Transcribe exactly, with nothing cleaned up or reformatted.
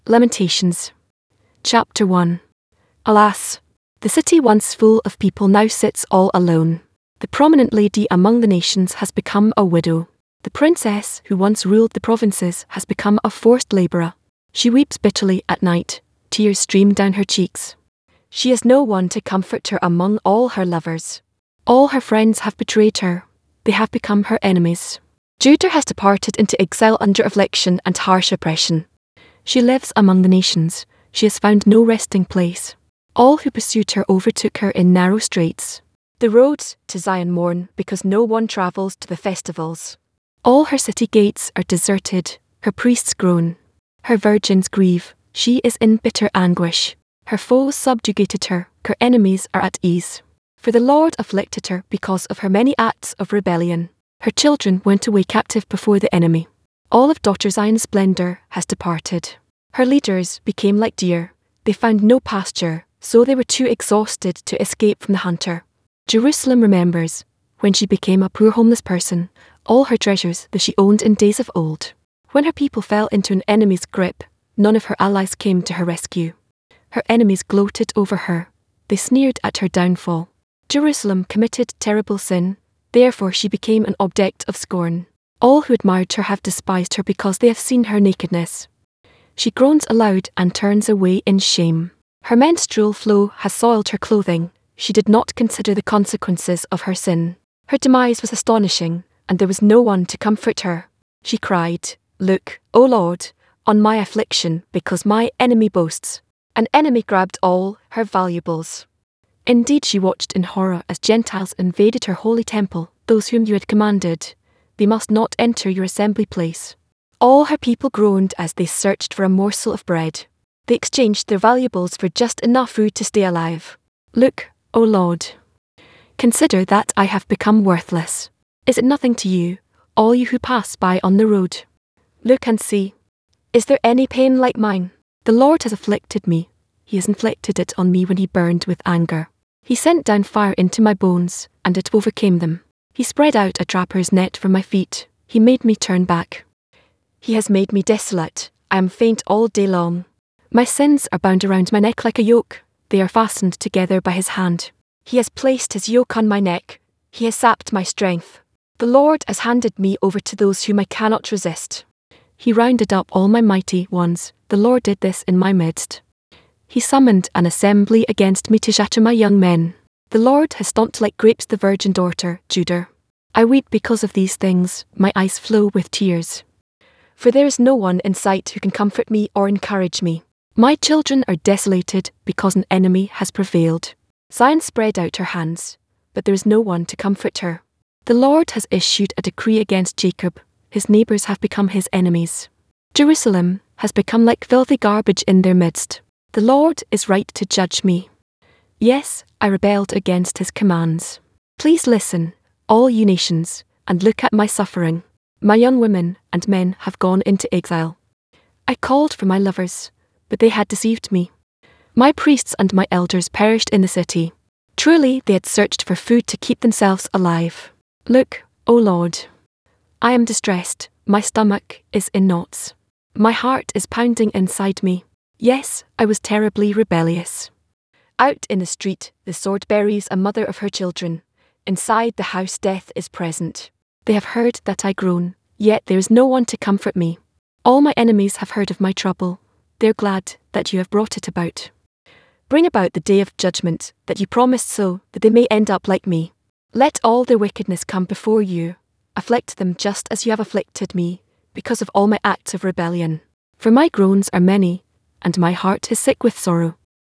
Lamentations. Chapter one. Alas! The city once full of people now sits all alone. The prominent lady among the nations has become a widow. The princess who once ruled the provinces has become a forced labourer. She weeps bitterly at night, tears stream down her cheeks. She has no one to comfort her among all her lovers. All her friends have betrayed her. They have become her enemies. Judah has departed into exile under affliction and harsh oppression. She lives among the nations. She has found no resting place. All who pursued her overtook her in narrow straits. The roads to Zion mourn because no one travels to the festivals. All her city gates are deserted. Her priests groan. Her virgins grieve. She is in bitter anguish. Her foes subjugated her. Her enemies are at ease. For the Lord afflicted her because of her many acts of rebellion. Her children went away captive before the enemy. All of daughter Zion's splendour has departed. Her leaders became like deer. They found no pasture, so they were too exhausted to escape from the hunter. Jerusalem remembers, when she became a poor homeless person, all her treasures that she owned in days of old. When her people fell into an enemy's grip, none of her allies came to her rescue. Her enemies gloated over her. They sneered at her downfall. Jerusalem committed terrible sin, therefore she became an object of scorn. All who admired her have despised her because they have seen her nakedness. She groans aloud and turns away in shame. Her menstrual flow has soiled her clothing. She did not consider the consequences of her sin. Her demise was astonishing, and there was no one to comfort her. She cried, "Look, O Lord, on my affliction, because my enemy boasts." An enemy grabbed all her valuables. Indeed, she watched in horror as Gentiles invaded her holy temple, those whom you had commanded. They must not enter your assembly place. All her people groaned as they searched for a morsel of bread. They exchanged their valuables for just enough food to stay alive. Look, O Lord. Consider that I have become worthless. Is it nothing to you, all you who pass by on the road? Look and see. Is there any pain like mine? The Lord has afflicted me. He has inflicted it on me when he burned with anger. He sent down fire into my bones, and it overcame them. He spread out a trapper's net for my feet. He made me turn back. He has made me desolate. I am faint all day long. My sins are bound around my neck like a yoke. They are fastened together by his hand. He has placed his yoke on my neck. He has sapped my strength. The Lord has handed me over to those whom I cannot resist. He rounded up all my mighty ones. The Lord did this in my midst. He summoned an assembly against me to shatter my young men. The Lord has stomped like grapes the virgin daughter, Judah. I weep because of these things. My eyes flow with tears. For there is no one in sight who can comfort me or encourage me. My children are desolated because an enemy has prevailed. Zion spread out her hands, but there is no one to comfort her. The Lord has issued a decree against Jacob. His neighbours have become his enemies. Jerusalem has become like filthy garbage in their midst. The Lord is right to judge me. Yes, I rebelled against his commands. Please listen, all you nations, and look at my suffering. My young women and men have gone into exile. I called for my lovers, but they had deceived me. My priests and my elders perished in the city. Truly they had searched for food to keep themselves alive. Look, O Lord. I am distressed. My stomach is in knots. My heart is pounding inside me. Yes, I was terribly rebellious. Out in the street, the sword buries a mother of her children. Inside the house death is present. They have heard that I groan, yet there is no one to comfort me. All my enemies have heard of my trouble. They're glad that you have brought it about. Bring about the day of judgment that you promised so that they may end up like me. Let all their wickedness come before you. Afflict them just as you have afflicted me, because of all my acts of rebellion. For my groans are many, and my heart is sick with sorrow.